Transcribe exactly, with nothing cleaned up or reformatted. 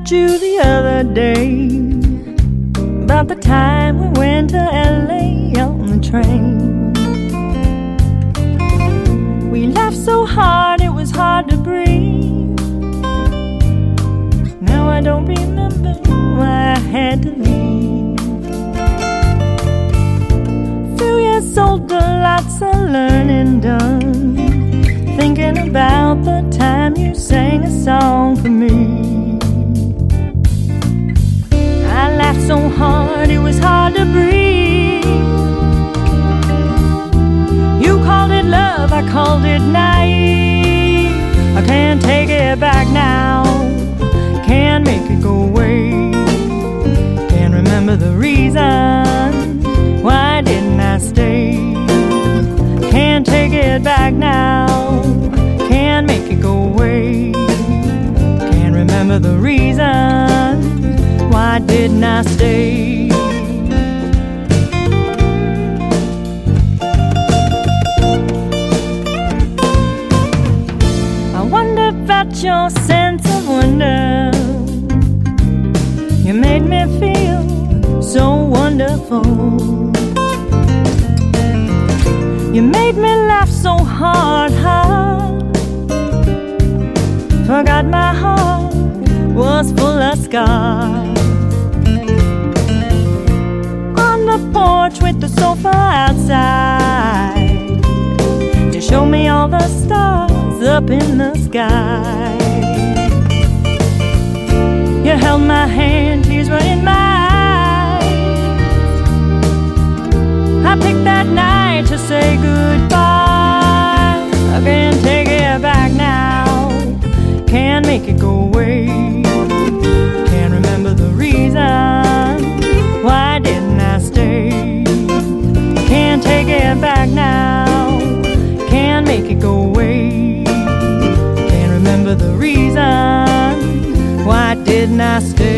met you the other day, about the time we went to L A on the train. We laughed so hard it was hard to breathe. Now I don't remember why I had to leave. Few years older, lots of learning done, thinking about the time you sang a song for me. I laughed so hard it was hard to breathe. You called it love, I called it naive. I can't take it back now, can't make it go away. Can't remember the reason, why didn't I stay? Can't take it back now, can't make it go away. Can't remember the reason, why didn't I stay? I wonder about your sense of wonder. You made me feel so wonderful. You made me laugh so hard, hard. Forgot my heart was full of scars. On the porch with the sofa outside, you showed me all the stars up in the sky. You held my hand, tears were in my eyes. I picked that night to say goodbye. I can't take it back now, can't make it go away. Can't remember the reason, why didn't I stay? Can't take it back now, can't make it go away. Can't remember the reason, why didn't I stay?